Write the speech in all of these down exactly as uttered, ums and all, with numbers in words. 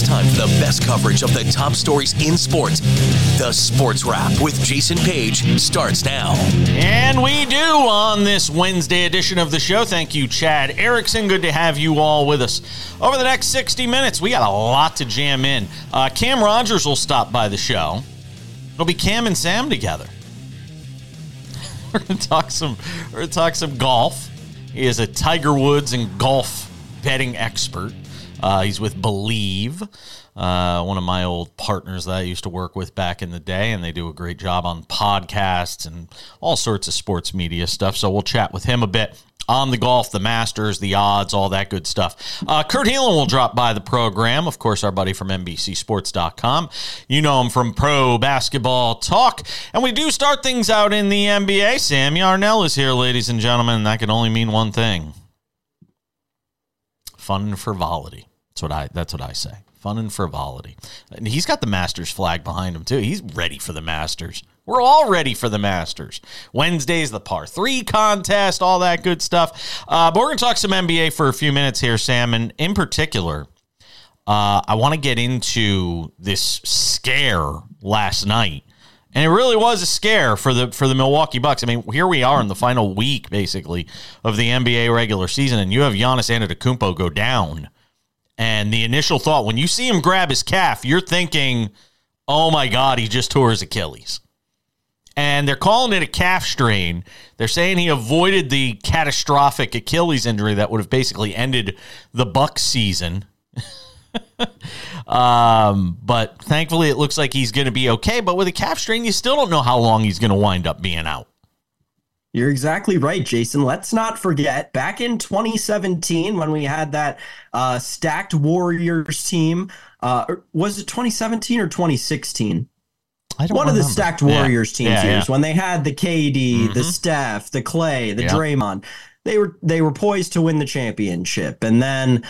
time for the best coverage of the top stories in sports. The Sports Wrap with Jason Page starts now. And we do on this Wednesday edition of the show. Thank you, Chad Erickson. Good to have you all with us. Over the next sixty minutes, we got a lot to jam in. Uh, Cam Rogers will stop by the show. It'll be Cam and Sam together. We're going to talk some, we're going to talk some golf. He is a Tiger Woods and golf betting expert. Uh, he's with Believe, uh, one of my old partners that I used to work with back in the day, and they do a great job on podcasts and all sorts of sports media stuff. So we'll chat with him a bit on the golf, the Masters, the odds, all that good stuff. Uh, Kurt Helin will drop by the program. Of course, our buddy from N B C Sports dot com. You know him from Pro Basketball Talk. And we do start things out in the N B A. Sam Yarnell is here, ladies and gentlemen, and that can only mean one thing. Fun and frivolity. That's what I that's what I say. Fun and frivolity. And he's got the Masters flag behind him, too. He's ready for the Masters. We're all ready for the Masters. Wednesday's the par three contest, all that good stuff. Uh, but we're going to talk some N B A for a few minutes here, Sam. And in particular, uh, I want to get into this scare last night. And it really was a scare for the for the Milwaukee Bucks. I mean, here we are in the final week, basically, of the N B A regular season, and you have Giannis Antetokounmpo go down. And the initial thought, when you see him grab his calf, you're thinking, oh, my God, he just tore his Achilles. And they're calling it a calf strain. They're saying he avoided the catastrophic Achilles injury that would have basically ended the Bucks season. um, but thankfully, it looks like he's going to be okay. But with a calf strain, you still don't know how long he's going to wind up being out. You're exactly right, Jason. Let's not forget, back in twenty seventeen, when we had that uh, stacked Warriors team, uh, was it twenty seventeen or twenty sixteen? I don't One remember. of the stacked Warriors yeah. teams yeah, years yeah. when they had the K D, Mm-hmm. the Steph, the Clay, the yep. Draymond. They were they were poised to win the championship, and then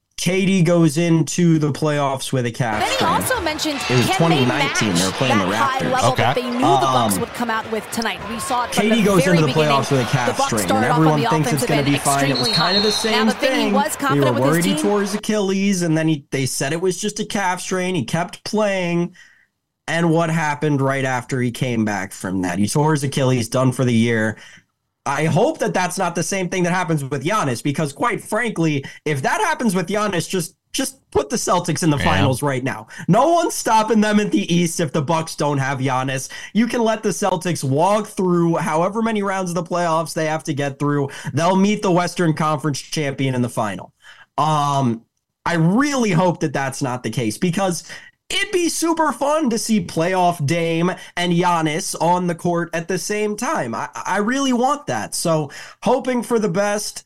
K D goes into the playoffs with a calf Then he strain. also mentioned, It was can twenty they nineteen. match They were playing that the high Raptors. level Okay. that they knew the Bucks Um, would come out with tonight? We saw it from K D the goes very into the beginning. playoffs with a The calf Bucks strain, and started off on everyone the thinks it's offensive going to end be fine. It was extremely kind of the hot. same Now, the thing thing. he was We confident were with his worried he team. tore his Achilles, and then he, they said it was just a calf strain. He kept playing. And what happened right after he came back from that? He tore his Achilles, done for the year. I hope that that's not the same thing that happens with Giannis, because quite frankly, if that happens with Giannis, just just put the Celtics in the yeah. finals right now. No one's stopping them in the East if the Bucks don't have Giannis. You can let the Celtics walk through however many rounds of the playoffs they have to get through. They'll meet the Western Conference champion in the final. Um, I really hope that that's not the case, because it'd be super fun to see playoff Dame and Giannis on the court at the same time. I, I really want that. So hoping for the best,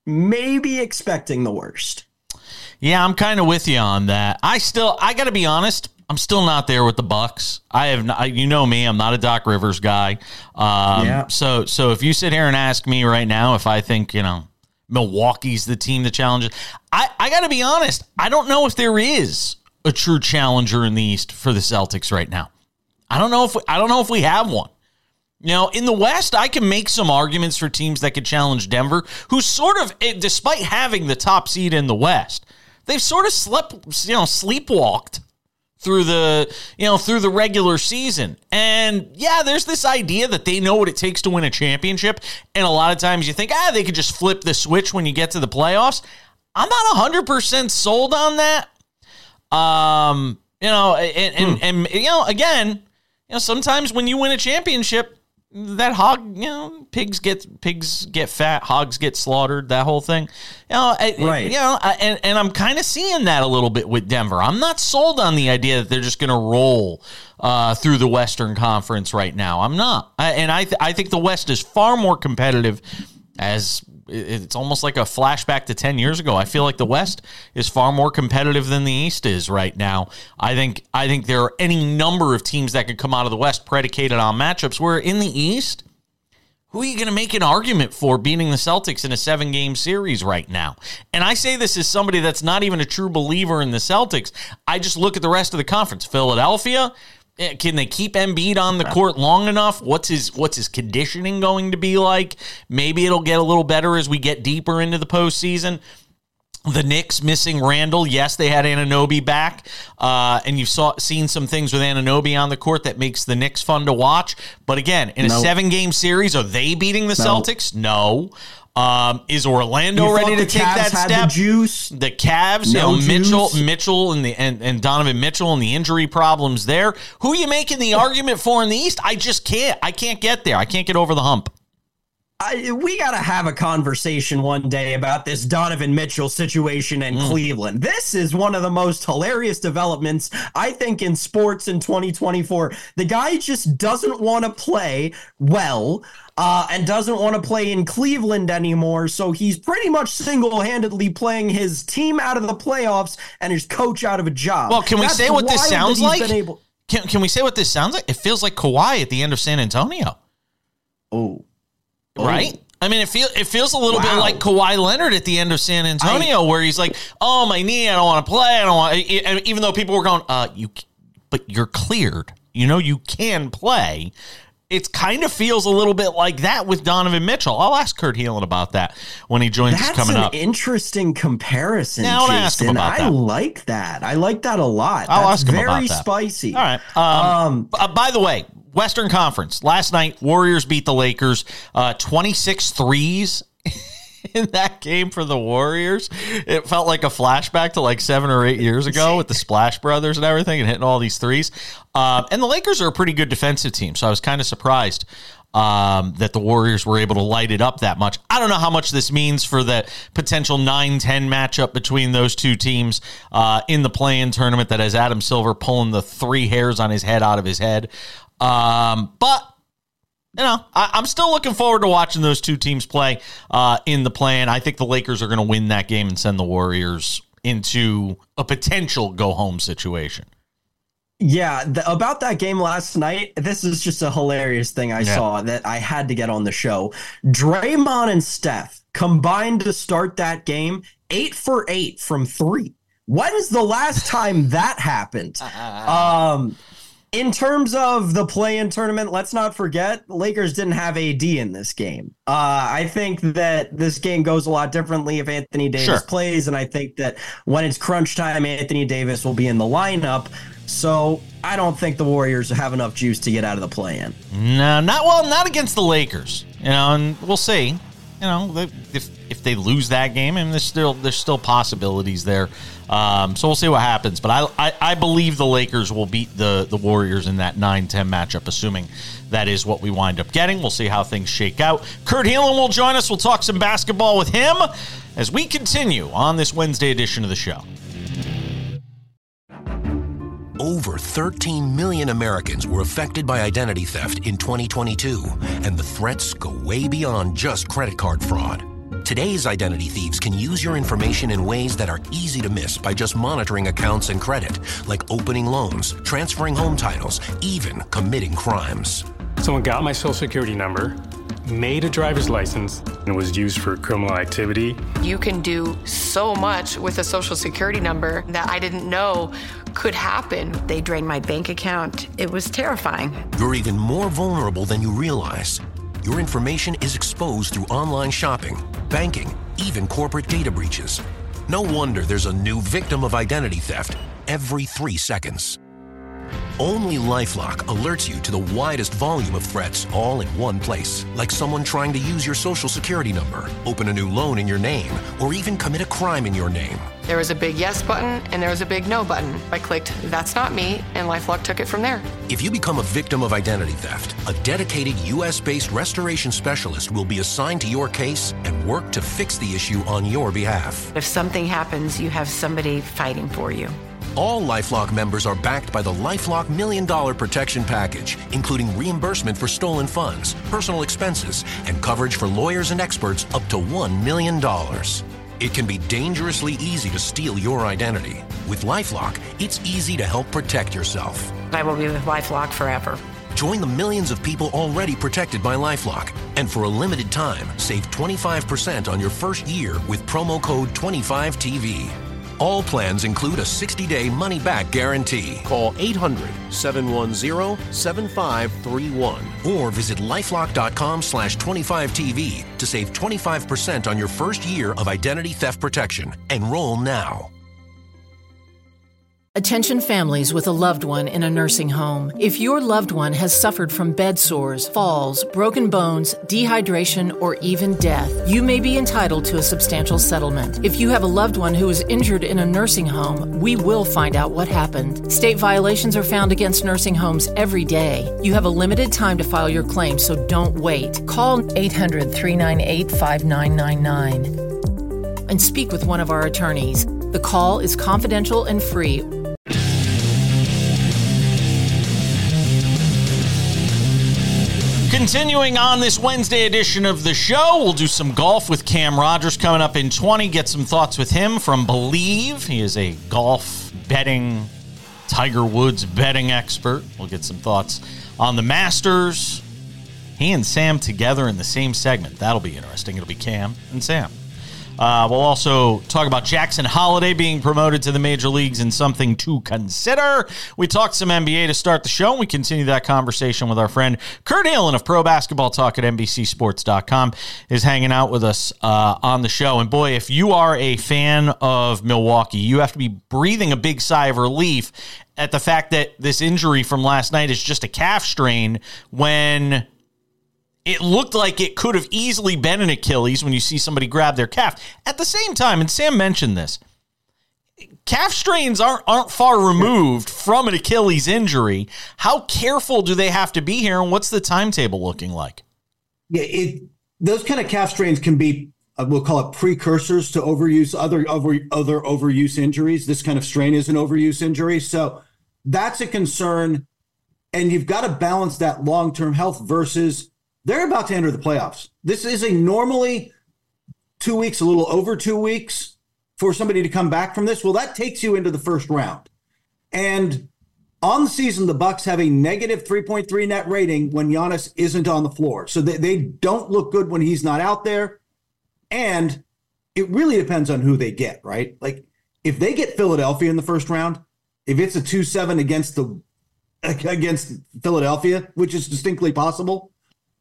maybe expecting the worst. Yeah, I'm kind of with you on that. I still, I got to be honest, I'm still not there with the Bucks. I have, not, you know me, I'm not a Doc Rivers guy. Um, Yeah. So, so if you sit here and ask me right now if I think, you know, Milwaukee's the team that challenges, I, I got to be honest, I don't know if there is a true challenger in the East for the Celtics right now. I don't know if we, I don't know if we have one. You know, in the West, I can make some arguments for teams that could challenge Denver, who sort of, despite having the top seed in the West, they've sort of slept, you know, sleepwalked through the, you know, through the regular season. And yeah, there's this idea that they know what it takes to win a championship. And a lot of times you think, ah, they could just flip the switch when you get to the playoffs. I'm not one hundred percent sold on that. Um, you know, and, and, Hmm. and, you know, again, you know, sometimes when you win a championship, that hog, you know, pigs get pigs get fat, hogs get slaughtered, that whole thing. You know, I, Right. you know, I, and, and I'm kind of seeing that a little bit with Denver. I'm not sold on the idea that they're just going to roll uh, through the Western Conference right now. I'm not. I, and I, th- I think the West is far more competitive, as it's almost like a flashback to ten years ago. I feel like the West is far more competitive than the East is right now. I think I think there are any number of teams that could come out of the West predicated on matchups, where in the East, who are you going to make an argument for beating the Celtics in a seven-game series right now? And I say this as somebody that's not even a true believer in the Celtics. I just look at the rest of the conference. Philadelphia, can they keep Embiid on the court long enough? What's his what's his conditioning going to be like? Maybe it'll get a little better as we get deeper into the postseason. The Knicks missing Randall. Yes, they had Anunoby back, uh, and you've saw, seen some things with Anunoby on the court that makes the Knicks fun to watch. But again, in a nope. seven-game series, are they beating the nope. Celtics? No. Um, is Orlando you ready to the take Cavs that had step? The juice. The Cavs, No you know, Mitchell, juice. Mitchell, and the and, and Donovan Mitchell and the injury problems there. Who are you making the argument for in the East? I just can't. I can't get there. I can't get over the hump. I, we got to have a conversation one day about this Donovan Mitchell situation in mm. Cleveland. This is one of the most hilarious developments, I think, in sports in twenty twenty-four. The guy just doesn't want to play well uh, and doesn't want to play in Cleveland anymore. So he's pretty much single-handedly playing his team out of the playoffs and his coach out of a job. Well, can we That's say what this sounds like? Able- can, can we say what this sounds like? It feels like Kawhi at the end of San Antonio. Oh. Right? I mean, it feels it feels a little wow. bit like Kawhi Leonard at the end of San Antonio, I, where he's like, "Oh, my knee, I don't want to play. I don't want." And even though people were going, "Uh, you," but you're cleared. You know, you can play. It kind of feels a little bit like that with Donovan Mitchell. I'll ask Kurt Heelan about that when he joins That's us coming up. That's an interesting comparison, now, Jason. Ask him about that. I like that. I like that a lot. I'll That's ask him very about that. Spicy. All right. Um, um, uh, by the way, Western Conference. Last night, Warriors beat the Lakers uh, twenty-six threes in that game for the Warriors. It felt like a flashback to like seven or eight years ago with the Splash Brothers and everything and hitting all these threes. Um, and the Lakers are a pretty good defensive team, so I was kind of surprised um, that the Warriors were able to light it up that much. I don't know how much this means for the potential nine ten matchup between those two teams uh, in the play-in tournament that has Adam Silver pulling the three hairs on his head out of his head. Um, but, you know, I, I'm still looking forward to watching those two teams play uh, in the play-in. I think the Lakers are going to win that game and send the Warriors into a potential go-home situation. Yeah, the, about that game last night, this is just a hilarious thing I yeah. saw that I had to get on the show. Draymond and Steph combined to start that game eight for eight from three. When's the last time that happened? Um... In terms of the play-in tournament, let's not forget, Lakers didn't have A D in this game. Uh, I think that this game goes a lot differently if Anthony Davis sure. plays, and I think that when it's crunch time, Anthony Davis will be in the lineup. So I don't think the Warriors have enough juice to get out of the play-in. No, not well, not against the Lakers. You know, and we'll see. You know, if if they lose that game, and there's still there's still possibilities there. Um, so we'll see what happens. But I, I I believe the Lakers will beat the the Warriors in that nine ten matchup, assuming that is what we wind up getting. We'll see how things shake out. Kurt Heelan will join us. We'll talk some basketball with him as we continue on this Wednesday edition of the show. Over thirteen million Americans were affected by identity theft in twenty twenty-two, and the threats go way beyond just credit card fraud. Today's identity thieves can use your information in ways that are easy to miss by just monitoring accounts and credit, like opening loans, transferring home titles, even committing crimes. Someone got my social security number, made a driver's license, and was used for criminal activity. You can do so much with a social security number that I didn't know could happen. They drained my bank account. It was terrifying. You're even more vulnerable than you realize. Your information is exposed through online shopping, banking, even corporate data breaches. No wonder there's a new victim of identity theft every three seconds. Only LifeLock alerts you to the widest volume of threats all in one place, like someone trying to use your social security number, open a new loan in your name, or even commit a crime in your name. There was a big yes button and there was a big no button. I clicked, that's not me, and LifeLock took it from there. If you become a victim of identity theft, a dedicated U S-based restoration specialist will be assigned to your case and work to fix the issue on your behalf. If something happens, you have somebody fighting for you. All LifeLock members are backed by the LifeLock Million Dollar Protection Package, including reimbursement for stolen funds, personal expenses, and coverage for lawyers and experts up to one million dollars. It can be dangerously easy to steal your identity. With LifeLock, it's easy to help protect yourself. I will be with LifeLock forever. Join the millions of people already protected by LifeLock. And for a limited time, save twenty-five percent on your first year with promo code twenty-five T V. All plans include a sixty-day money-back guarantee. Call eight hundred, seven one zero, seven five three one or visit lifelock.com slash 25TV to save twenty-five percent on your first year of identity theft protection. Enroll now. Attention families with a loved one in a nursing home. If your loved one has suffered from bed sores, falls, broken bones, dehydration, or even death, you may be entitled to a substantial settlement. If you have a loved one who is injured in a nursing home, we will find out what happened. State violations are found against nursing homes every day. You have a limited time to file your claim, so don't wait. Call eight hundred, three nine eight, five nine nine nine and speak with one of our attorneys. The call is confidential and free. Continuing on this Wednesday edition of the show, we'll do some golf with Cam Rogers coming up in twenty. Get some thoughts with him from Believe. He is a golf betting, Tiger Woods betting expert. We'll get some thoughts on the Masters. He and Sam together in the same segment. That'll be interesting. It'll be Cam and Sam. Uh, we'll also talk about Jackson Holliday being promoted to the major leagues and something to consider. We talked some N B A to start the show, and we continue that conversation with our friend Kurt Nealon of Pro Basketball Talk at N B C Sports dot com is hanging out with us uh, on the show. And boy, if you are a fan of Milwaukee, you have to be breathing a big sigh of relief at the fact that this injury from last night is just a calf strain when it looked like it could have easily been an Achilles when you see somebody grab their calf. At the same time, and Sam mentioned this, calf strains aren't aren't far removed from an Achilles injury. How careful do they have to be here, and what's the timetable looking like? Yeah, it those kind of calf strains can be, uh, we'll call it precursors to overuse, other over, other overuse injuries. This kind of strain is an overuse injury. So that's a concern, and you've got to balance that long-term health versus they're about to enter the playoffs. This is a normally two weeks, a little over two weeks for somebody to come back from this. Well, that takes you into the first round. And on the season, the Bucks have a negative three point three net rating when Giannis isn't on the floor. So they, they don't look good when he's not out there. And it really depends on who they get, right? Like if they get Philadelphia in the first round, if it's a two seven against the against Philadelphia, which is distinctly possible,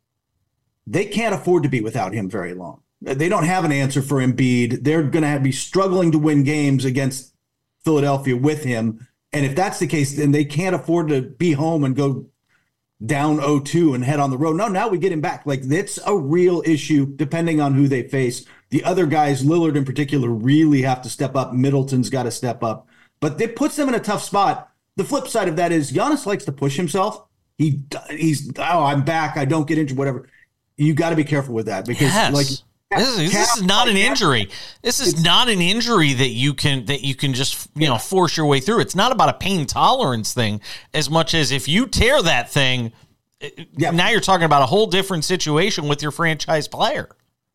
they can't afford to be without him very long. They don't have an answer for Embiid. They're going to be struggling to win games against Philadelphia with him. And if that's the case, then they can't afford to be home and go down oh two and head on the road. No, now we get him back. Like, it's a real issue depending on who they face. The other guys, Lillard in particular, really have to step up. Middleton's got to step up. But it puts them in a tough spot. The flip side of that is Giannis likes to push himself. He He's, oh, I'm back. I don't get injured, whatever. You got to be careful with that because, yes. like, this is, this is not an injury. This is not an injury that you can that you can just you know force your way through. It's not about a pain tolerance thing as much as if you tear that thing. Yeah. Now you're talking about a whole different situation with your franchise player.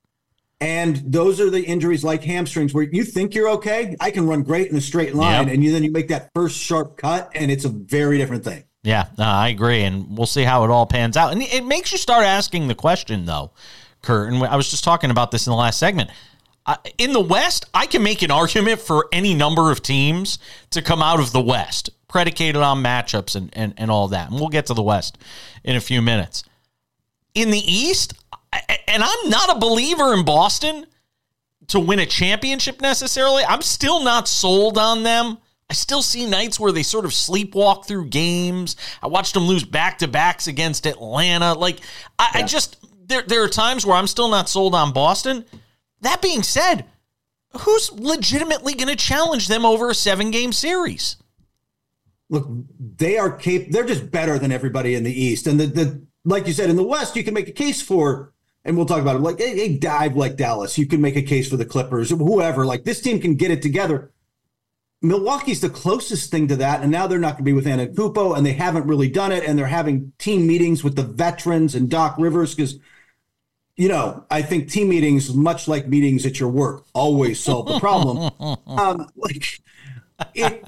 And those are the injuries like hamstrings where you think you're okay. I can run great in a straight line, yep. and you, then you make that first sharp cut, and it's a very different thing. Yeah, uh, I agree, and we'll see how it all pans out. And it makes you start asking the question, though, Kurt, and I was just talking about this in the last segment. Uh, in the West, I can make an argument for any number of teams to come out of the West, predicated on matchups and, and, and all that. And we'll get to the West in a few minutes. In the East, and I'm not a believer in Boston to win a championship necessarily. I'm still not sold on them. I still see nights where they sort of sleepwalk through games. I watched them lose back-to-backs against Atlanta. Like, I, yeah. I just, there, there are times where I'm still not sold on Boston. That being said, who's legitimately going to challenge them over a seven-game series? Look, they are cap- they're just better than everybody in the East. And the, the like you said, in the West, you can make a case for, and we'll talk about it, like a, a dive like Dallas. You can make a case for the Clippers, whoever. Like, this team can get it together. Milwaukee's the closest thing to that, and now they're not going to be with Antetokounmpo, and they haven't really done it, and they're having team meetings with the veterans and Doc Rivers because, you know, I think team meetings, much like meetings at your work, always solve the problem. um, like, it,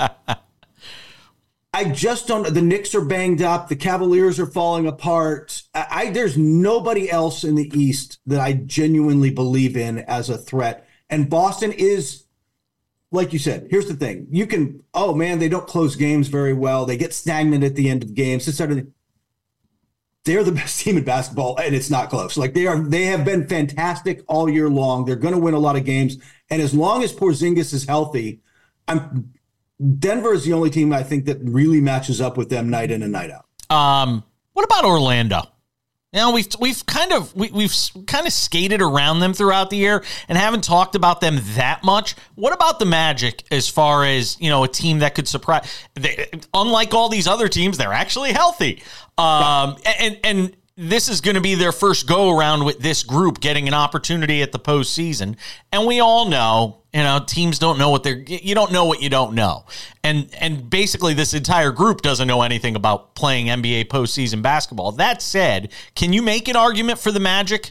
I just don't. The Knicks are banged up. The Cavaliers are falling apart. I, I there's nobody else in the East that I genuinely believe in as a threat, and Boston is. like you said, here's the thing. You can, oh man, they don't close games very well. They get stagnant at the end of games. This sort of thing. They're the best team in basketball, and it's not close. Like they are, they have been fantastic all year long. They're going to win a lot of games. And as long as Porzingis is healthy, I'm Denver is the only team I think that really matches up with them night in and night out. Um, what about Orlando? You know, we've we've kind of we, we've kind of skated around them throughout the year and haven't talked about them that much. What about the Magic as far as, you know, a team that could surprise? They, unlike all these other teams, they're actually healthy. Um, and and this is going to be their first go around with this group getting an opportunity at the postseason. And we all know, you know, teams don't know what they're, you don't know what you don't know. And, and basically this entire group doesn't know anything about playing N B A postseason basketball. That said, can you make an argument for the Magic?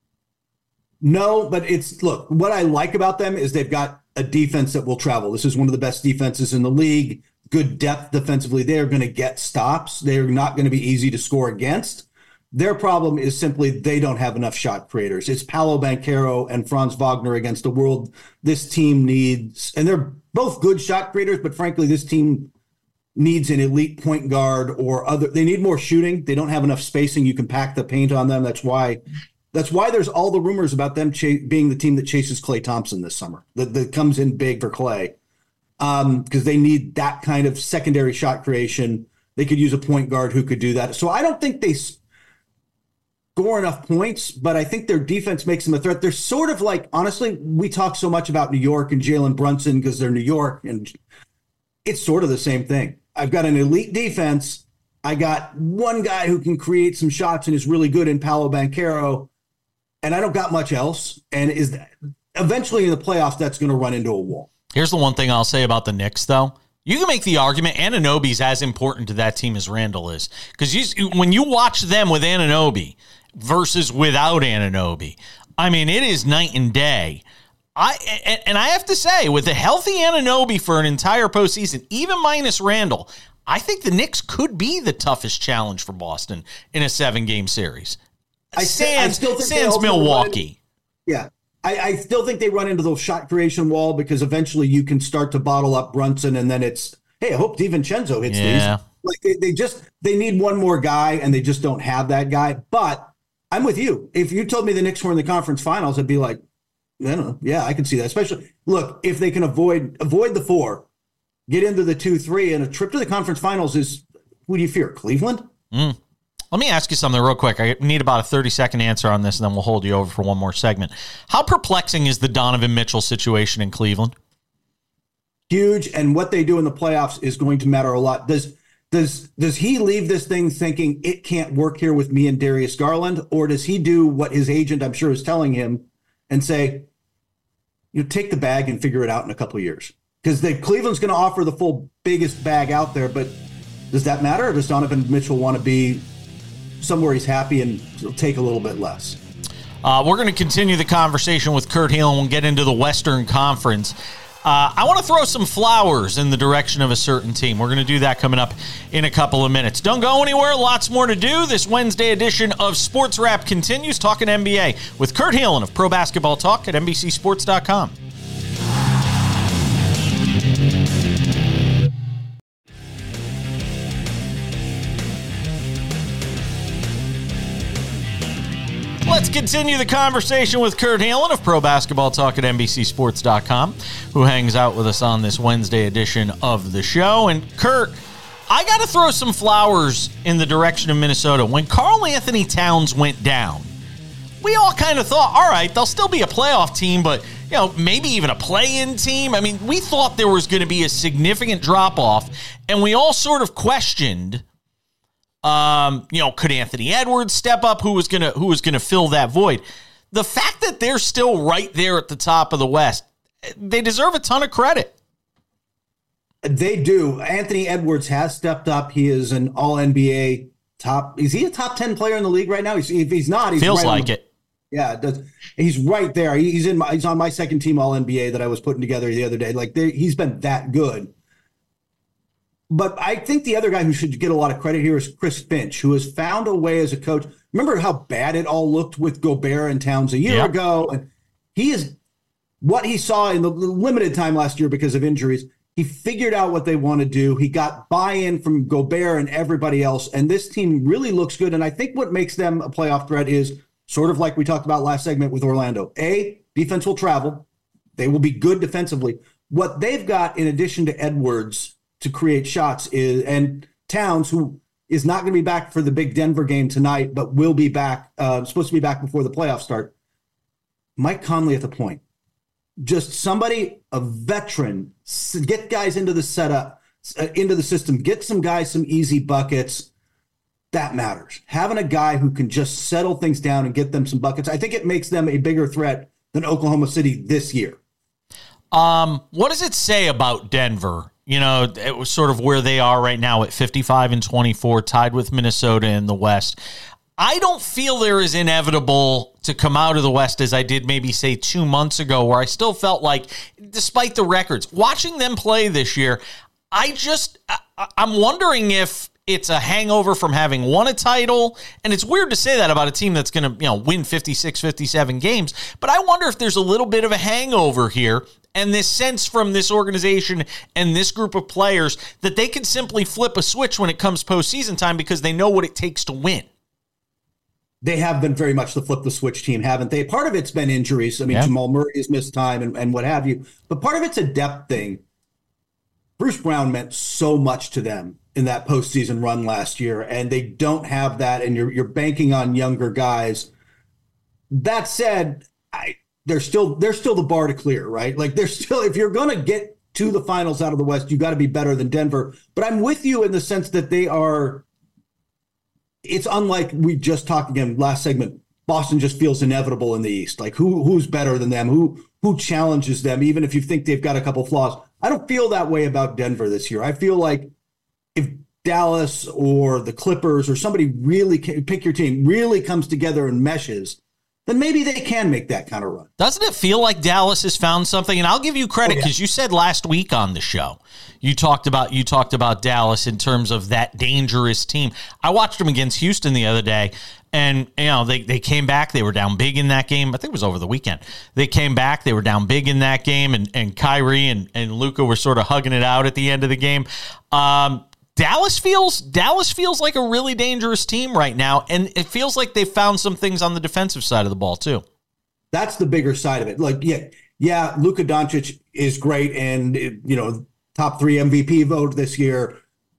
No, but it's, look, what I like about them is they've got a defense that will travel. This is one of the best defenses in the league. Good depth defensively. They are going to get stops. They're not going to be easy to score against. Their problem is simply they don't have enough shot creators. It's Paolo Banchero and Franz Wagner against the world this team needs. And they're both good shot creators, but frankly, this team needs an elite point guard or other. They need more shooting. They don't have enough spacing. You can pack the paint on them. That's why that's why there's all the rumors about them ch- being the team that chases Klay Thompson this summer, that, that comes in big for Klay, um, because they need that kind of secondary shot creation. They could use a point guard who could do that. So I don't think they score enough points, but I think their defense makes them a threat. They're sort of like, honestly, we talk so much about New York and Jalen Brunson because they're New York, and it's sort of the same thing. I've got an elite defense. I got one guy who can create some shots and is really good in Paolo Banchero, and I don't got much else. And is that, eventually in the playoffs, that's going to run into a wall. Here's the one thing I'll say about the Knicks, though. You can make the argument Anunoby's as important to that team as Randall is. Because when you watch them with Anunoby versus without Anunoby, I mean, it is night and day. I and, and I have to say, with a healthy Anunoby for an entire postseason, even minus Randall, I think the Knicks could be the toughest challenge for Boston in a seven-game series. I, sans, I still think sans Milwaukee. Yeah. I, I still think they run into the shot creation wall because eventually you can start to bottle up Brunson, and then it's, hey, I hope DiVincenzo hits yeah. these. Like they, they just they need one more guy, and they just don't have that guy. But I'm with you. If you told me the Knicks were in the conference finals, I'd be like, I don't know. Yeah, I can see that. Especially, look, if they can avoid avoid the four, get into the two, three, and a trip to the conference finals is, who do you fear? Cleveland? Mm. Let me ask you something real quick. I need about a thirty-second answer on this, and then we'll hold you over for one more segment. How perplexing is the Donovan Mitchell situation in Cleveland? Huge, and what they do in the playoffs is going to matter a lot. Does does does he leave this thing thinking it can't work here with me and Darius Garland, or does he do what his agent, I'm sure, is telling him and say, you know, take the bag and figure it out in a couple of years? Because Cleveland's going to offer the full biggest bag out there, but does that matter, or does Donovan Mitchell want to be somewhere he's happy and take a little bit less? Uh, we're going to continue the conversation with Kurt Helin. We'll get into the Western Conference. Uh, I want to throw some flowers in the direction of a certain team. We're going to do that coming up in a couple of minutes. Don't go anywhere. Lots more to do. This Wednesday edition of Sports Wrap continues, talking N B A with Kurt Helin of Pro Basketball Talk at N B C Sports dot com. Let's continue the conversation with Kurt Helin of Pro Basketball Talk at N B C Sports dot com, who hangs out with us on this Wednesday edition of the show. And Kurt, I got to throw some flowers in the direction of Minnesota. When Karl Anthony Towns went down, we all kind of thought, all right, they'll still be a playoff team, but you know, maybe even a play-in team. I mean, we thought there was going to be a significant drop-off, and we all sort of questioned, Um, you know, could Anthony Edwards step up? Who was gonna who was gonna fill that void? The fact that they're still right there at the top of the West, they deserve a ton of credit. They do. Anthony Edwards has stepped up. He is an all N B A top. Is he a top ten player in the league right now? He's, if he's not, he's feels right like the, it. Yeah, it does. He's right there. He's in. My, he's on my second team all N B A that I was putting together the other day. Like he's been that good. But I think the other guy who should get a lot of credit here is Chris Finch, who has found a way as a coach. Remember how bad it all looked with Gobert and Towns a year yeah. ago? And he is what he saw in the limited time last year because of injuries, he figured out what they want to do. He got buy-in from Gobert and everybody else, and this team really looks good. And I think what makes them a playoff threat is sort of like we talked about last segment with Orlando. A, defense will travel. They will be good defensively. What they've got in addition to Edwards to create shots is, and Towns, who is not going to be back for the big Denver game tonight, but will be back, uh, supposed to be back before the playoffs start. Mike Conley at the point. Just somebody, a veteran, get guys into the setup, uh, into the system, get some guys some easy buckets. That matters. Having a guy who can just settle things down and get them some buckets, I think it makes them a bigger threat than Oklahoma City this year. Um, what does it say about Denver? You know, it was sort of where they are right now at fifty-five and twenty-four, tied with Minnesota in the West. I don't feel they're as inevitable to come out of the West as I did maybe, say, two months ago, where I still felt like, despite the records, watching them play this year, I just, I, I'm wondering if it's a hangover from having won a title. And it's weird to say that about a team that's going to, you know, win fifty-six, fifty-seven games. But I wonder if there's a little bit of a hangover here, and this sense from this organization and this group of players that they can simply flip a switch when it comes postseason time because they know what it takes to win. They have been very much the flip the switch team, haven't they? Part of it's been injuries. I mean, yeah. Jamal Murray has missed time and, and what have you. But part of it's a depth thing. Bruce Brown meant so much to them in that postseason run last year, and they don't have that, and you're you're banking on younger guys. That said, I they're still they're still the bar to clear, right? Like they're still, if you're going to get to the finals out of the West, you got to be better than Denver. But I'm with you in the sense that they are. It's unlike we just talked again last segment. Boston just feels inevitable in the East. Like who who's better than them? Who who challenges them? Even if you think they've got a couple flaws, I don't feel that way about Denver this year. I feel like if Dallas or the Clippers or somebody really pick your team really comes together and meshes, then maybe they can make that kind of run. Doesn't it feel like Dallas has found something? And I'll give you credit because oh, yeah. you said last week on the show, you talked about you talked about Dallas in terms of that dangerous team. I watched them against Houston the other day, and you know they they came back. They were down big in that game. I think it was over the weekend. They came back. They were down big in that game, and and Kyrie and and Luka were sort of hugging it out at the end of the game. Um, Dallas feels Dallas feels like a really dangerous team right now, and it feels like they found some things on the defensive side of the ball too. That's the bigger side of it. Like, yeah, yeah, Luka Doncic is great, and you know, top three M V P vote this year.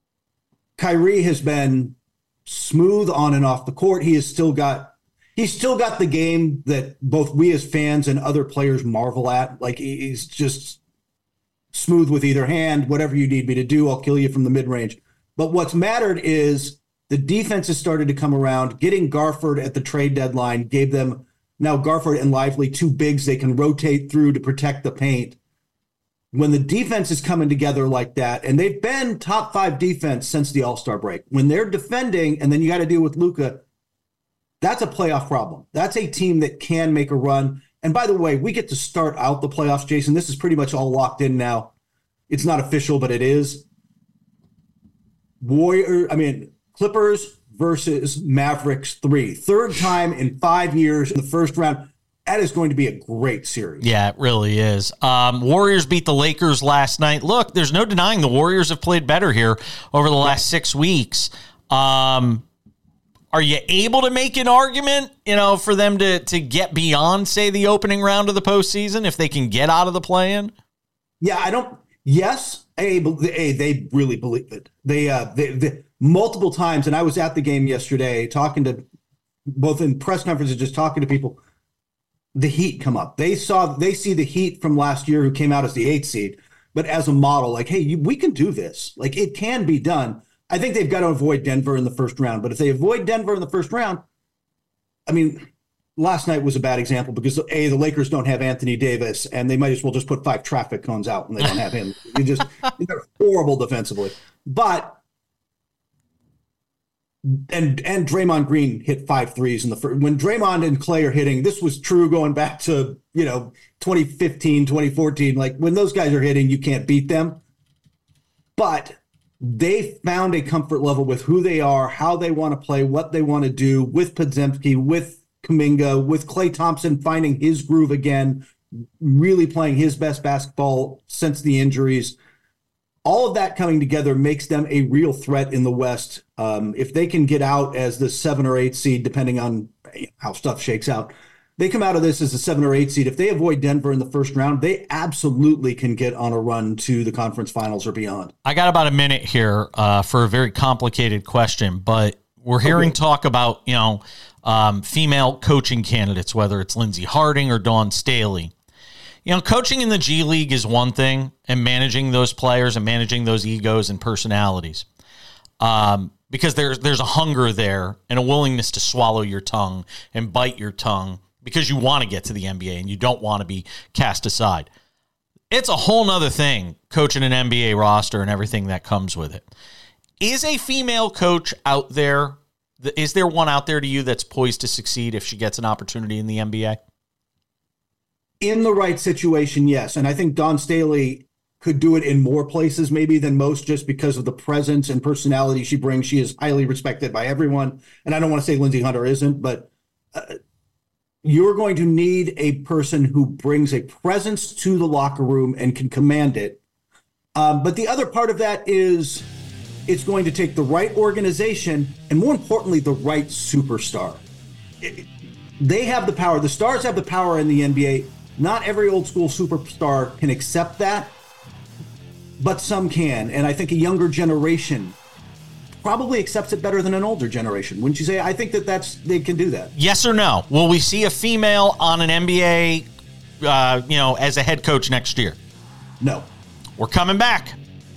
Kyrie has been smooth on and off the court. He has still got he's still got the game that both we as fans and other players marvel at. Like he's just smooth with either hand. Whatever you need me to do, I'll kill you from the mid range. But what's mattered is the defense has started to come around. Getting Garford at the trade deadline gave them now Garford and Lively two bigs they can rotate through to protect the paint. When the defense is coming together like that, and they've been top five defense since the All-Star break, when they're defending and then you got to deal with Luka, that's a playoff problem. That's a team that can make a run. And by the way, we get to start out the playoffs, Jason. This is pretty much all locked in now. It's not official, but it is. Warrior, I mean, Clippers versus Mavericks three. Third time in five years in the first round. That is going to be a great series. Yeah, it really is. Um, Warriors beat the Lakers last night. Look, there's no denying the Warriors have played better here over the last six weeks. Um, are you able to make an argument, you know, for them to to get beyond, say, the opening round of the postseason if they can get out of the play-in? Yeah, I don't. Yes, a, a they really believe it. They, uh, they, they multiple times, and I was at the game yesterday talking to both in press conferences, just talking to people. The Heat come up. They saw they see the Heat from last year who came out as the eighth seed, but as a model, like, hey, you, we can do this. Like it can be done. I think they've got to avoid Denver in the first round. But if they avoid Denver in the first round, I mean, last night was a bad example because A, the Lakers don't have Anthony Davis, and they might as well just put five traffic cones out when they don't have him. They just they're horrible defensively. But and and Draymond Green hit five threes in the first. When Draymond and Clay are hitting, this was true going back to, you know, twenty fifteen, twenty fourteen. Like when those guys are hitting, you can't beat them. But they found a comfort level with who they are, how they want to play, what they want to do with Podziemski, with Kuminga, with Klay Thompson finding his groove again, really playing his best basketball since the injuries. All of that coming together makes them a real threat in the West. Um, if they can get out as the seven or eight seed, depending on how stuff shakes out, they come out of this as a seven or eight seed. If they avoid Denver in the first round, they absolutely can get on a run to the conference finals or beyond. I got about a minute here uh, for a very complicated question, but we're hearing okay. talk about, you know, um, female coaching candidates, whether it's Lindsey Harding or Dawn Staley. You know, coaching in the G League is one thing, and managing those players and managing those egos and personalities, um, because there's there's a hunger there and a willingness to swallow your tongue and bite your tongue because you want to get to the N B A and you don't want to be cast aside. It's a whole nother thing coaching an N B A roster and everything that comes with it. Is a female coach out there? Is there one out there to you that's poised to succeed if she gets an opportunity in the N B A? In the right situation, yes. And I think Dawn Staley could do it in more places maybe than most just because of the presence and personality she brings. She is highly respected by everyone. And I don't want to say Lindsey Hunter isn't, but uh, you're going to need a person who brings a presence to the locker room and can command it. Um, but the other part of that is it's going to take the right organization and, more importantly, the right superstar. It, they have the power. The stars have the power in the N B A. Not every old school superstar can accept that, but some can. And I think a younger generation probably accepts it better than an older generation. Wouldn't you say? I think that that's, they can do that. Yes or no? Will we see a female on an N B A, uh, you know, as a head coach next year? No. We're coming back.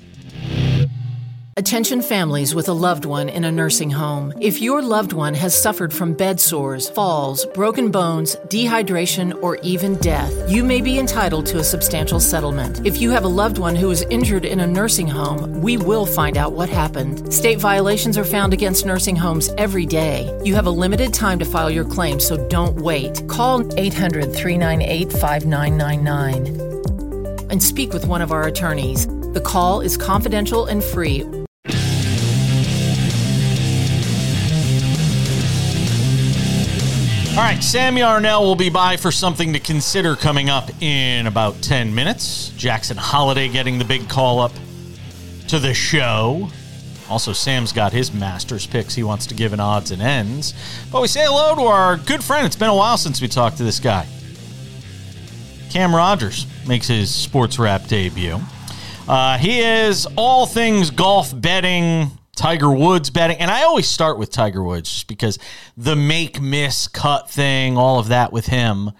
Attention families with a loved one in a nursing home. If your loved one has suffered from bed sores, falls, broken bones, dehydration, or even death, you may be entitled to a substantial settlement. If you have a loved one who is injured in a nursing home, we will find out what happened. State violations are found against nursing homes every day. You have a limited time to file your claim, so don't wait. Call eight hundred, three nine eight, five nine nine nine and speak with one of our attorneys. The call is confidential and free. All right, Sam Yarnell will be by for something to consider coming up in about ten minutes. Jackson Holiday getting the big call up to the show. Also, Sam's got his Masters picks he wants to give in odds and ends. But we say hello to our good friend. It's been a while since we talked to this guy. Cam Rogers makes his sports wrap debut. Uh, he is all things golf betting, Tiger Woods betting, and I always start with Tiger Woods just because the make, miss, cut thing, all of that with him.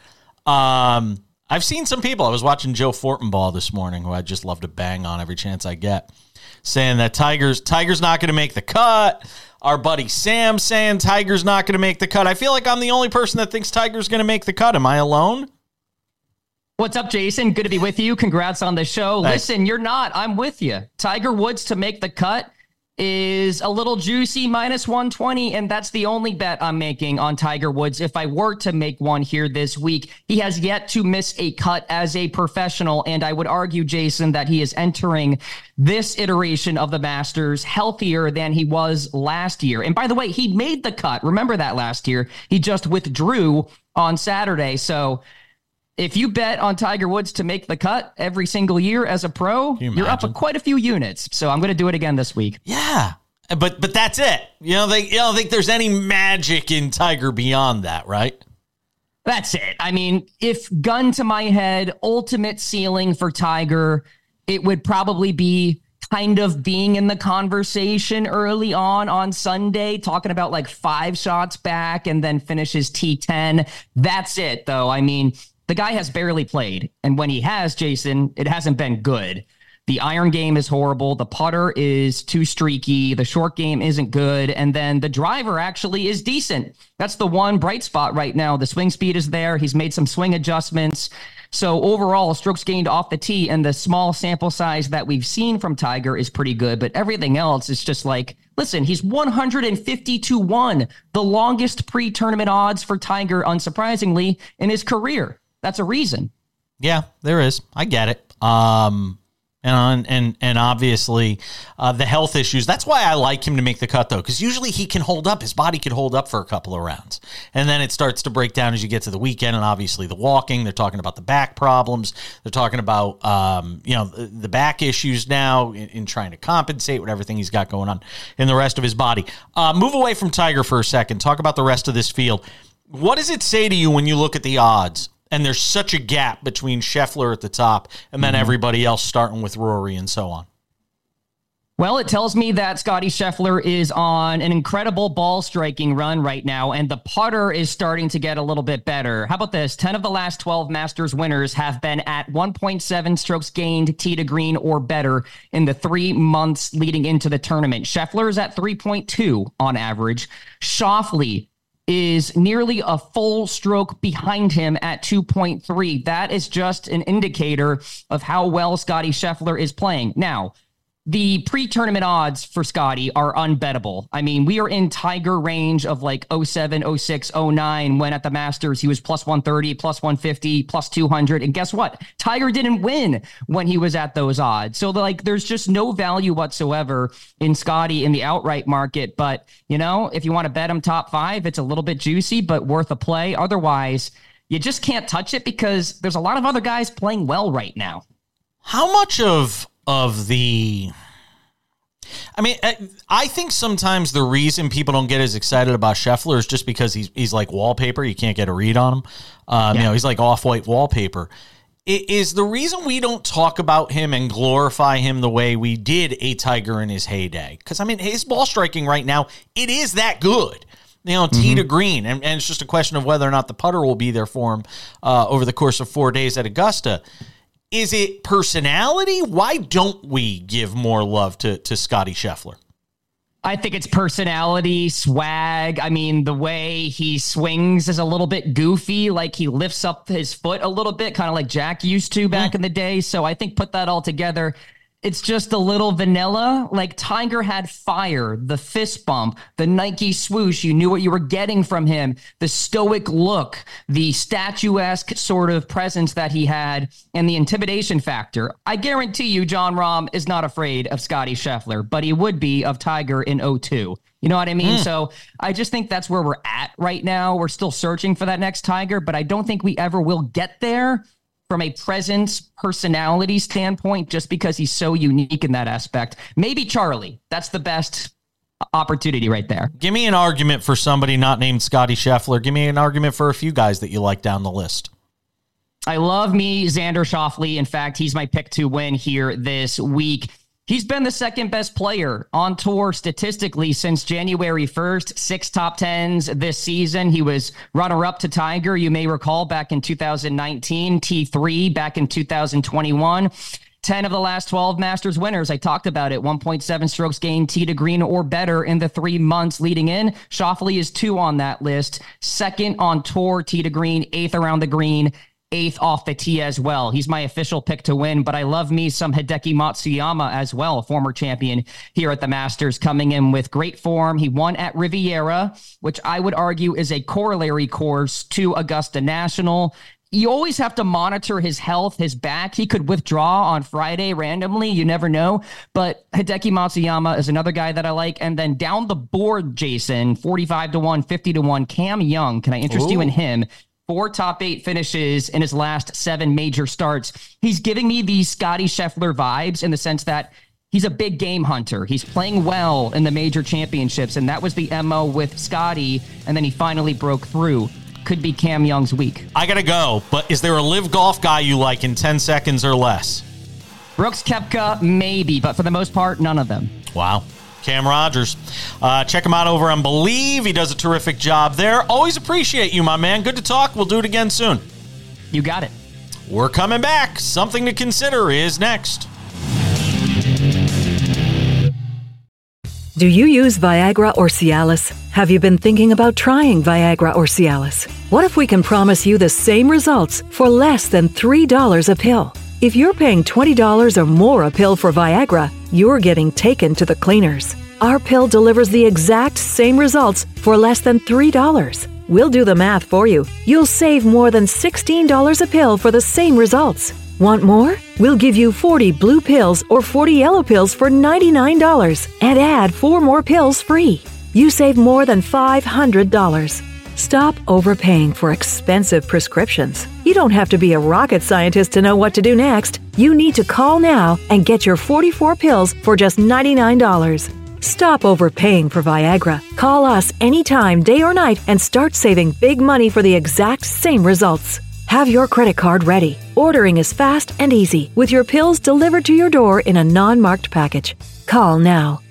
Um, I've seen some people, I was watching Joe Fortenbaugh this morning, who I just love to bang on every chance I get, saying that Tiger's Tiger's not going to make the cut. Our buddy Sam saying Tiger's not going to make the cut. I feel like I'm the only person that thinks Tiger's going to make the cut. Am I alone? What's up, Jason? Good to be with you. Congrats on the show. Thanks. Listen, you're not. I'm with you. Tiger Woods to make the cut is a little juicy, minus one twenty, and that's the only bet I'm making on Tiger Woods. If I were to make one here this week, he has yet to miss a cut as a professional, and I would argue, Jason, that he is entering this iteration of the Masters healthier than he was last year. And by the way, he made the cut. Remember that last year. He just withdrew on Saturday, so if you bet on Tiger Woods to make the cut every single year as a pro, you you're up a, quite a few units. So I'm going to do it again this week. Yeah, but but that's it. You know, they, you don't think there's any magic in Tiger beyond that, right? That's it. I mean, if gun to my head, ultimate ceiling for Tiger, it would probably be kind of being in the conversation early on on Sunday, talking about like five shots back and then finishes T ten. That's it, though. I mean, the guy has barely played, and when he has, Jason, it hasn't been good. The iron game is horrible. The putter is too streaky. The short game isn't good. And then the driver actually is decent. That's the one bright spot right now. The swing speed is there. He's made some swing adjustments. So overall, strokes gained off the tee and the small sample size that we've seen from Tiger is pretty good. But everything else is just like, listen, he's one hundred fifty to one, the longest pre-tournament odds for Tiger, unsurprisingly, in his career. That's a reason. Yeah, there is. I get it. Um, And and and obviously uh, the health issues. That's why I like him to make the cut, though, because usually he can hold up. His body can hold up for a couple of rounds. And then it starts to break down as you get to the weekend. And obviously the walking. They're talking about the back problems. They're talking about, um, you know, the, the back issues now in, in trying to compensate with everything he's got going on in the rest of his body. Uh, move away from Tiger for a second. Talk about the rest of this field. What does it say to you when you look at the odds? And there's such a gap between Scheffler at the top and then mm-hmm. everybody else starting with Rory and so on. Well, it tells me that Scottie Scheffler is on an incredible ball striking run right now, and the putter is starting to get a little bit better. How about this? ten of the last twelve Masters winners have been at one point seven strokes gained tee to green or better in the three months leading into the tournament. Scheffler is at three point two on average. Schauffele is nearly a full stroke behind him at two point three. That is just an indicator of how well Scottie Scheffler is playing. Now, the pre-tournament odds for Scottie are unbettable. I mean, we are in Tiger range of like oh seven, oh six, oh nine, when at the Masters he was plus one thirty, plus one fifty, plus two hundred. And guess what? Tiger didn't win when he was at those odds. So like, there's just no value whatsoever in Scottie in the outright market. But, you know, if you want to bet him top five, it's a little bit juicy, but worth a play. Otherwise, you just can't touch it because there's a lot of other guys playing well right now. How much of of the I mean, I think sometimes the reason people don't get as excited about Scheffler is just because he's he's like wallpaper. You can't get a read on him. Um, yeah. You know, he's like off-white wallpaper. It is the reason we don't talk about him and glorify him the way we did a Tiger in his heyday. Because, I mean, his ball striking right now, it is that good. You know, tee mm-hmm. to green. And, and it's just a question of whether or not the putter will be there for him uh, over the course of four days at Augusta. Is it personality? Why don't we give more love to, to Scottie Scheffler? I think it's personality, swag. I mean, the way he swings is a little bit goofy, like he lifts up his foot a little bit, kind of like Jack used to back mm. in the day. So I think put that all together, it's just a little vanilla. Like Tiger had fire, the fist bump, the Nike swoosh. You knew what you were getting from him, the stoic look, the statuesque sort of presence that he had, and the intimidation factor. I guarantee you John Rahm is not afraid of Scottie Scheffler, but he would be of Tiger in oh two. You know what I mean? Mm. So I just think that's where we're at right now. We're still searching for that next Tiger, but I don't think we ever will get there from a presence, personality standpoint, just because he's so unique in that aspect. Maybe Charlie. That's the best opportunity right there. Give me an argument for somebody not named Scottie Scheffler. Give me an argument for a few guys that you like down the list. I love me Xander Schauffele. In fact, he's my pick to win here this week. He's been the second best player on tour statistically since January first, six top tens this season. He was runner-up to Tiger, you may recall, back in two thousand nineteen, T three back in two thousand twenty-one. ten of the last twelve Masters winners. I talked about it. one point seven strokes gained tee to green or better in the three months leading in. Schauffele is two on that list. Second on tour, tee to green, eighth around the green, eighth off the tee as well. He's my official pick to win, but I love me some Hideki Matsuyama as well, a former champion here at the Masters, coming in with great form. He won at Riviera, which I would argue is a corollary course to Augusta National. You always have to monitor his health, his back. He could withdraw on Friday randomly. You never know. But Hideki Matsuyama is another guy that I like. And then down the board, Jason, forty-five to one, fifty to one, Cam Young. Can I interest Ooh. you in him? Four top eight finishes in his last seven major starts. He's giving me these Scottie Scheffler vibes in the sense that he's a big game hunter. He's playing well in the major championships, and that was the M O with Scottie, and then he finally broke through. Could be Cam Young's week. I got to go, but is there a live golf guy you like in ten seconds or less? Brooks Koepka, maybe, but for the most part, none of them. Wow. Cam Rogers. Uh, check him out over on Believe. He does a terrific job there. Always appreciate you, my man. Good to talk. We'll do it again soon. You got it. We're coming back. Something to consider is next. Do you use Viagra or Cialis? Have you been thinking about trying Viagra or Cialis? What if we can promise you the same results for less than three dollars a pill? If you're paying twenty dollars or more a pill for Viagra, you're getting taken to the cleaners. Our pill delivers the exact same results for less than three dollars. We'll do the math for you. You'll save more than sixteen dollars a pill for the same results. Want more? We'll give you forty blue pills or forty yellow pills for ninety-nine dollars and add four more pills free. You save more than five hundred dollars. Stop overpaying for expensive prescriptions. You don't have to be a rocket scientist to know what to do next. You need to call now and get your forty-four pills for just ninety-nine dollars. Stop overpaying for Viagra. Call us anytime, day or night, and start saving big money for the exact same results. Have your credit card ready. Ordering is fast and easy, with your pills delivered to your door in a non-marked package. Call now.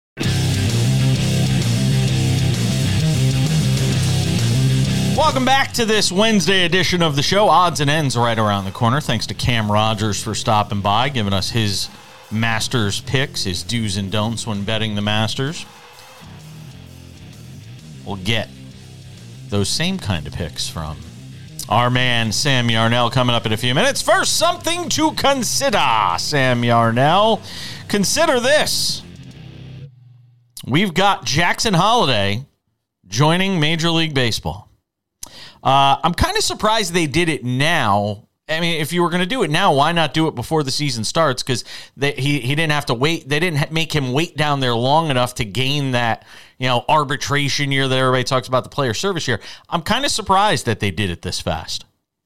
Welcome back to this Wednesday edition of the show. Odds and ends right around the corner. Thanks to Cam Rogers for stopping by, giving us his Masters picks, his do's and don'ts when betting the Masters. We'll get those same kind of picks from our man Sam Yarnell coming up in a few minutes. First, something to consider, Sam Yarnell. Consider this. We've got Jackson Holliday joining Major League Baseball. Uh, I'm kind of surprised they did it now. I mean, if you were going to do it now, why not do it before the season starts? Because he he didn't have to wait. They didn't ha- make him wait down there long enough to gain that, you know, arbitration year that everybody talks about, the player service year. I'm kind of surprised that they did it this fast.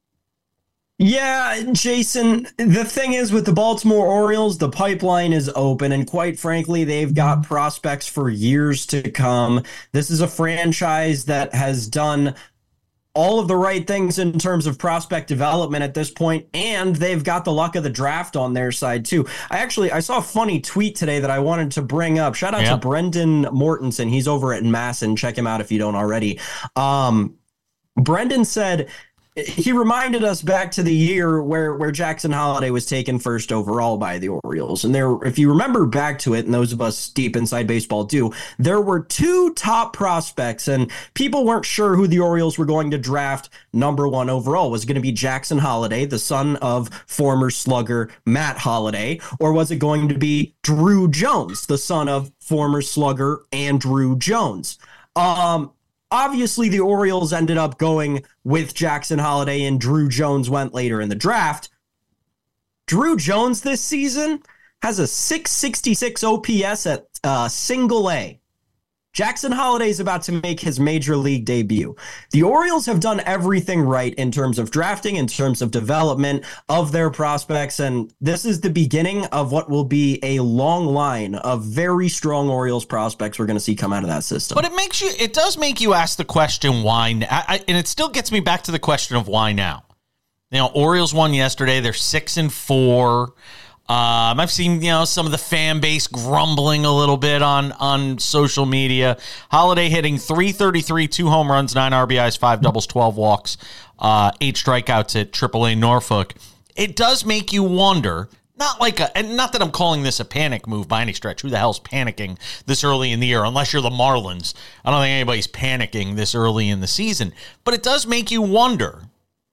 Yeah, Jason, the thing is with the Baltimore Orioles, the pipeline is open, and quite frankly, they've got prospects for years to come. This is a franchise that has done all of the right things in terms of prospect development at this point, and they've got the luck of the draft on their side too. I actually, I saw a funny tweet today that I wanted to bring up. Shout out yeah. to Brendan Mortensen. He's over at Masson. Check him out if you don't already. Um, Brendan said, he reminded us back to the year where, where Jackson Holliday was taken first overall by the Orioles. And there, if you remember back to it, and those of us deep inside baseball do, there were two top prospects, and people weren't sure who the Orioles were going to draft number one overall. Was it going to be Jackson Holliday, the son of former slugger Matt Holliday, or was it going to be Drew Jones, the son of former slugger Andrew Jones? Um, Obviously, the Orioles ended up going with Jackson Holliday, and Drew Jones went later in the draft. Drew Jones this season has a six sixty-six O P S at uh, single A. Jackson Holliday is about to make his major league debut. The Orioles have done everything right in terms of drafting, in terms of development of their prospects, and this is the beginning of what will be a long line of very strong Orioles prospects we're going to see come out of that system. But it makes you, it does make you ask the question, why? I, I, and it still gets me back to the question of why now. You know, Orioles won yesterday. They're six and four. Um, I've seen, you know, some of the fan base grumbling a little bit on, on social media. Holliday hitting three thirty-three, two home runs, nine R B Is, five doubles, twelve walks, uh, eight strikeouts at triple A Norfolk. It does make you wonder, not like a, and not that I'm calling this a panic move by any stretch. Who the hell's panicking this early in the year? Unless you're the Marlins. I don't think anybody's panicking this early in the season. But it does make you wonder,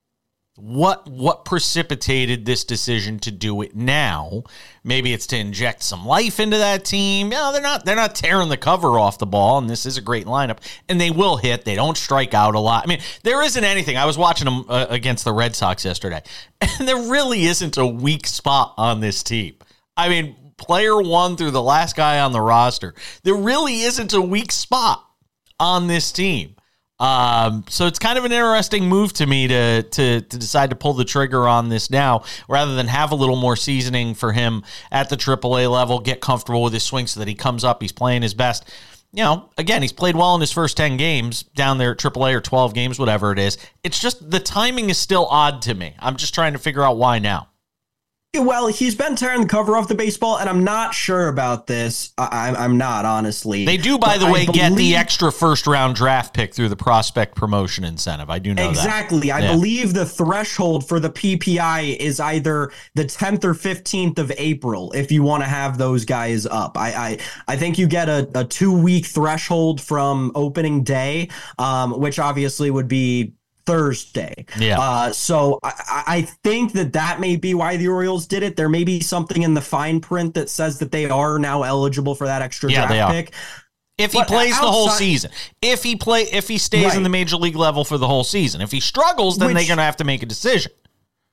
What what precipitated this decision to do it now? Maybe it's to inject some life into that team. No, they're not. They're not tearing the cover off the ball, and this is a great lineup. And they will hit. They don't strike out a lot. I mean, there isn't anything. I was watching them uh, against the Red Sox yesterday, and there really isn't a weak spot on this team. I mean, player one through the last guy on the roster, there really isn't a weak spot on this team. Um, so it's kind of an interesting move to me to, to, to decide to pull the trigger on this now, rather than have a little more seasoning for him at the triple A level, get comfortable with his swing so that he comes up, he's playing his best. You know, again, he's played well in his first ten games down there at triple A or twelve games, whatever it is. It's just the timing is still odd to me. I'm just trying to figure out why now. Well, he's been tearing the cover off the baseball, and I'm not sure about this. I, I'm not, honestly. They do, by but the way, believe, get the extra first-round draft pick through the prospect promotion incentive. I do know exactly. that. Exactly. I yeah. believe the threshold for the P P I is either the tenth or fifteenth of April if you want to have those guys up. I I, I think you get a, a two-week threshold from opening day, um, which obviously would be Thursday. Yeah. Uh, so I, I think that that may be why the Orioles did it. There may be something in the fine print that says that they are now eligible for that extra yeah, draft pick. If he but plays outside, the whole season, if he play, if he stays right. in the major league level for the whole season, if he struggles, then Which, they're going to have to make a decision.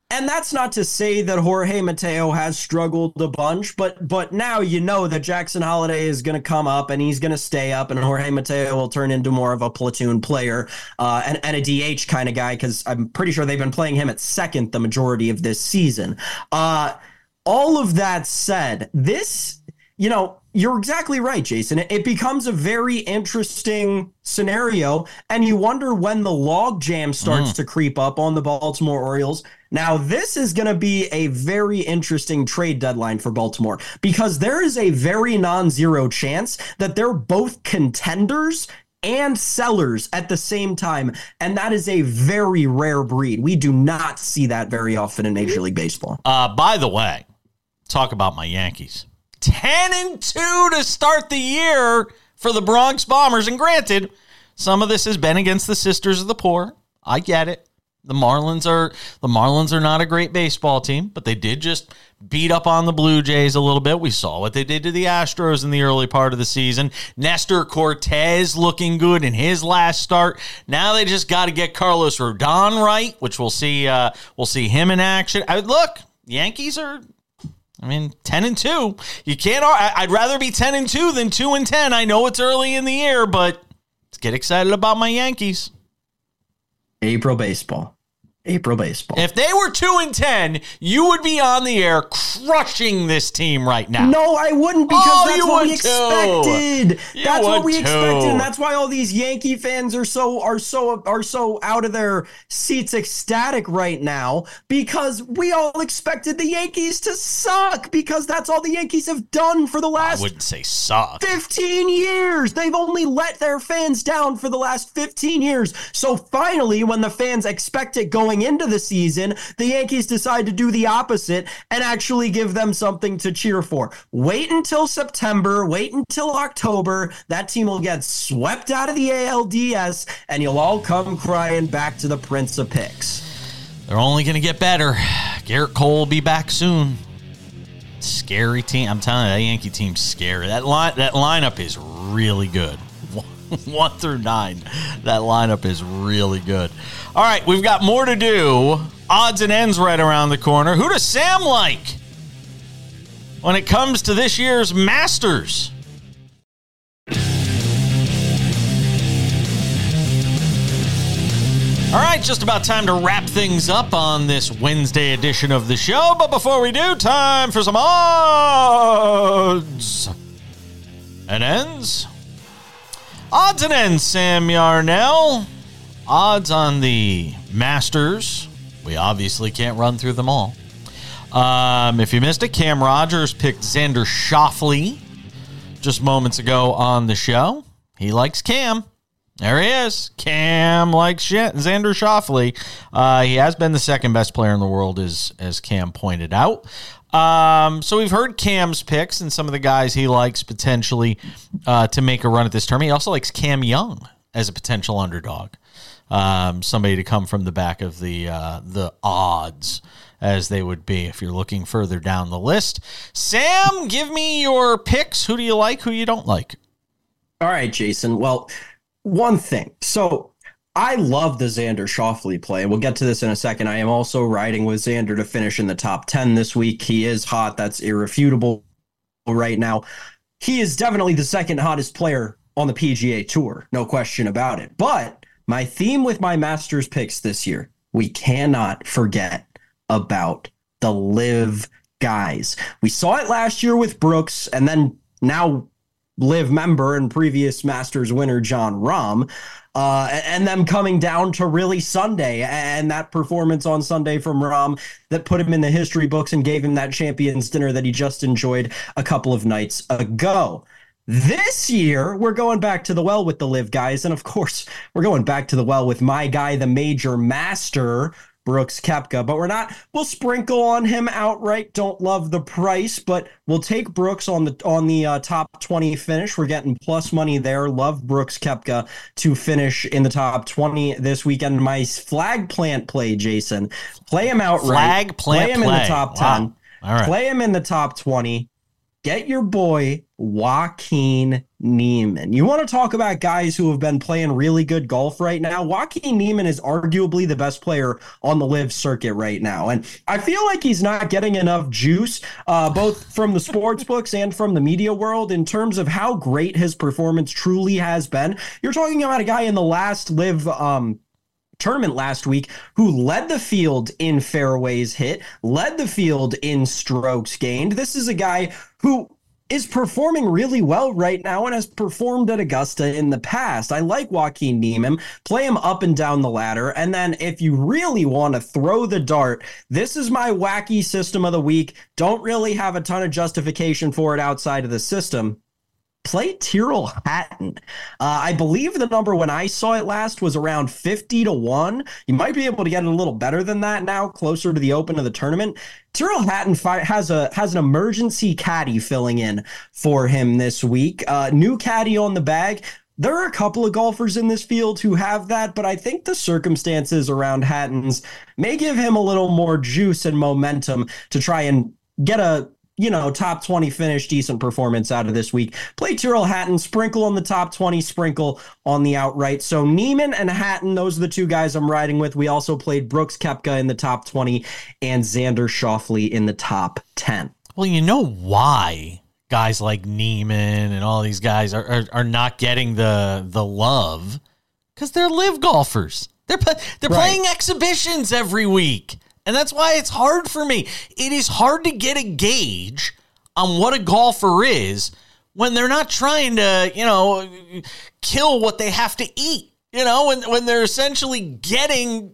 And that's not to say that Jorge Mateo has struggled a bunch, but but now you know that Jackson Holliday is going to come up and he's going to stay up, and Jorge Mateo will turn into more of a platoon player uh, and, and a D H kind of guy, because I'm pretty sure they've been playing him at second the majority of this season. Uh, all of that said, this, you know, you're exactly right, Jason. It, it becomes a very interesting scenario, and you wonder when the logjam starts mm. to creep up on the Baltimore Orioles. Now, this is going to be a very interesting trade deadline for Baltimore, because there is a very non-zero chance that they're both contenders and sellers at the same time, and that is a very rare breed. We do not see that very often in Major League Baseball. Uh, by the way, talk about my Yankees. ten and two to start the year for the Bronx Bombers. And granted, some of this has been against the Sisters of the Poor. I get it. The Marlins are the Marlins are not a great baseball team, but they did just beat up on the Blue Jays a little bit. We saw what they did to the Astros in the early part of the season. Nestor Cortez looking good in his last start. Now they just got to get Carlos Rodon right, which we'll see. Uh, we'll see him in action. I, look, Yankees are. I mean, ten and two. You can't. I'd rather be ten and two than two and ten. I know it's early in the year, but let's get excited about my Yankees. April baseball. April baseball. If they were two and ten, you would be on the air crushing this team right now. No, I wouldn't, because oh, that's what we expected. You that's what we too. expected, and that's why all these Yankee fans are so are so are so out of their seats, ecstatic right now, because we all expected the Yankees to suck, because that's all the Yankees have done for the last. I wouldn't say suck. fifteen years. They've only let their fans down for the last fifteen years. So finally, when the fans expect it going into the season, the Yankees decide to do the opposite and actually give them something to cheer for. Wait until September, wait until October. That team will get swept out of the A L D S, and you'll all come crying back to the Prince of Picks. They're only going to get better. Garrett Cole will be back soon. Scary team. I'm telling you, that Yankee team's scary. That line, that lineup is really good. One through nine. That lineup is really good. All right, we've got more to do. Odds and ends right around the corner. Who does Sam like when it comes to this year's Masters? All right, just about time to wrap things up on this Wednesday edition of the show. But before we do, time for some odds and ends. Odds and ends, Sam Yarnell. Odds on the Masters. We obviously can't run through them all. Um, if you missed it, Cam Rogers picked Xander Schauffele just moments ago on the show. He likes Cam. There he is. Cam likes Xander Schauffele. Uh, he has been the second best player in the world, as, as Cam pointed out. Um, so we've heard Cam's picks and some of the guys he likes potentially uh, to make a run at this tournament. He also likes Cam Young as a potential underdog. Um, somebody to come from the back of the uh, the odds, as they would be if you're looking further down the list. Sam, give me your picks. Who do you like? Who you don't like? All right, Jason. Well, one thing. So I love the Xander Schauffele play. We'll get to this in a second. I am also riding with Xander to finish in the top ten this week. He is hot. That's irrefutable right now. He is definitely the second hottest player on the P G A Tour. No question about it. But my theme with my Masters picks this year, we cannot forget about the live guys. We saw it last year with Brooks, and then now live member and previous Masters winner Jon Rahm, uh, and them coming down to really Sunday, and that performance on Sunday from Rahm that put him in the history books and gave him that Champions dinner that he just enjoyed a couple of nights ago. This year, we're going back to the well with the live guys, and of course, we're going back to the well with my guy, the major master, Brooks Koepka, but we're not, we'll sprinkle on him outright. Don't love the price, but we'll take Brooks on the on the uh, top twenty finish. We're getting plus money there. Love Brooks Koepka to finish in the top twenty this weekend. My flag plant play, Jason. Play him outright. Flag plant play him play. in the top wow. ten. All right. Play him in the top twenty. get your boy Joaquin Niemann. You want to talk about guys who have been playing really good golf right now? Joaquin Niemann is arguably the best player on the live circuit right now. And I feel like he's not getting enough juice, uh, both from the sports books and from the media world, in terms of how great his performance truly has been. You're talking about a guy in the last live um, tournament last week who led the field in fairways hit, led the field in strokes gained. This is a guy who is performing really well right now and has performed at Augusta in the past. I like Joaquin Niemann. Play him up and down the ladder. And then if you really want to throw the dart, this is my wacky system of the week. Don't really have a ton of justification for it outside of the system. Play Tyrrell Hatton. Uh, I believe the number when I saw it last was around fifty to one. You might be able to get it a little better than that now, closer to the open of the tournament. Tyrrell Hatton fi- has a has an emergency caddy filling in for him this week. Uh, new caddy on the bag. There are a couple of golfers in this field who have that, but I think the circumstances around Hatton's may give him a little more juice and momentum to try and get a you know, top twenty finish, decent performance out of this week. Play Tyrrell Hatton, sprinkle on the top twenty, sprinkle on the outright. So Niemann and Hatton, those are the two guys I'm riding with. We also played Brooks Koepka in the top twenty and Xander Schauffele in the top ten. Well, you know why guys like Niemann and all these guys are, are, are not getting the the love? Because they're live golfers. They're, they're right. playing exhibitions every week. And that's why it's hard for me. It is hard to get a gauge on what a golfer is when they're not trying to, you know, kill what they have to eat. You know, when, when they're essentially getting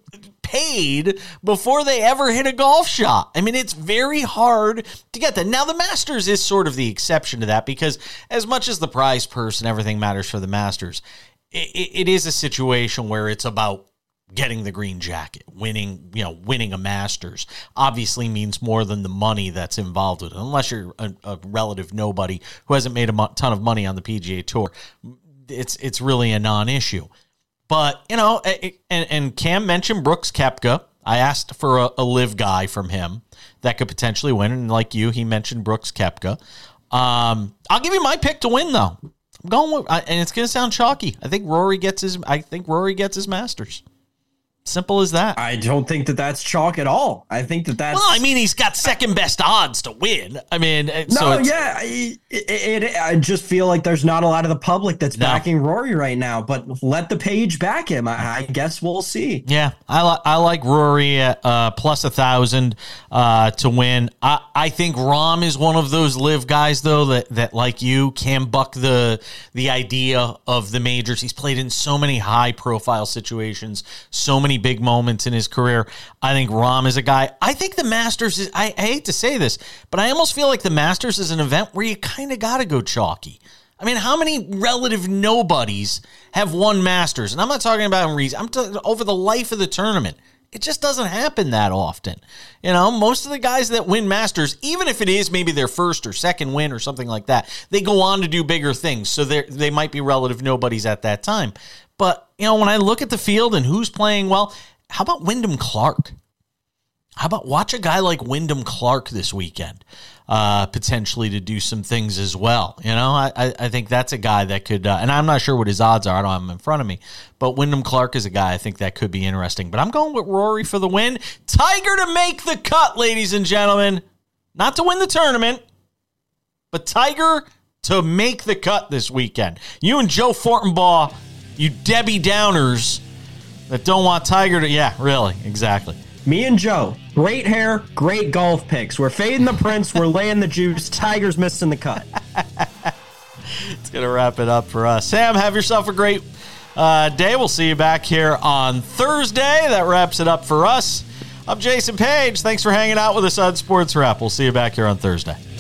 paid before they ever hit a golf shot. I mean, it's very hard to get that. Now, the Masters is sort of the exception to that because as much as the prize purse and everything matters for the Masters, it, it is a situation where it's about getting the green jacket, winning, you know, winning a Masters obviously means more than the money that's involved with it. Unless you're a, a relative nobody who hasn't made a mo- ton of money on the P G A Tour, it's it's really a non-issue. But, you know, it, and, and Cam mentioned Brooks Koepka. I asked for a, a live guy from him that could potentially win, and like you, he mentioned Brooks Koepka. Um, I'll give you my pick to win, though. I'm going with, and it's going to sound chalky. I think Rory gets his. I think Rory gets his Masters. Simple as that. I don't think that that's chalk at all. I think that that's... Well, I mean, he's got second best odds to win. I mean... No, so it's... yeah. It, it, it, I just feel like there's not a lot of the public that's no. backing Rory right now, but let the page back him. I, I guess we'll see. Yeah, I, li- I like Rory at uh, plus a thousand uh, to win. I, I think Rahm is one of those live guys, though, that, that like you, can buck the, the idea of the majors. He's played in so many high-profile situations, so many big moments in his career. I think Rahm is a guy. I think the Masters is, I, I hate to say this, but I almost feel like the Masters is an event where you kind of got to go chalky. I mean, how many relative nobodies have won Masters? And I'm not talking about in reason. I'm talking over the life of the tournament. It just doesn't happen that often. You know, most of the guys that win Masters, even if it is maybe their first or second win or something like that, they go on to do bigger things. So they they might be relative nobodies at that time. But, you know, when I look at the field and who's playing well, how about Wyndham Clark? How about watch a guy like Wyndham Clark this weekend, uh, potentially to do some things as well. You know, I, I think that's a guy that could, uh, and I'm not sure what his odds are. I don't have him in front of me, but Wyndham Clark is a guy I think that could be interesting. But I'm going with Rory for the win. Tiger to make the cut, ladies and gentlemen. Not to win the tournament, but Tiger to make the cut this weekend. You and Joe Fortenbaugh, you Debbie Downers that don't want Tiger to, yeah, really, exactly. Me and Joe, great hair, great golf picks. We're fading the Prince, we're laying the juice, Tiger's missing the cut. It's going to wrap it up for us. Sam, have yourself a great uh, day. We'll see you back here on Thursday. That wraps it up for us. I'm Jason Page. Thanks for hanging out with us on Sports Wrap. We'll see you back here on Thursday.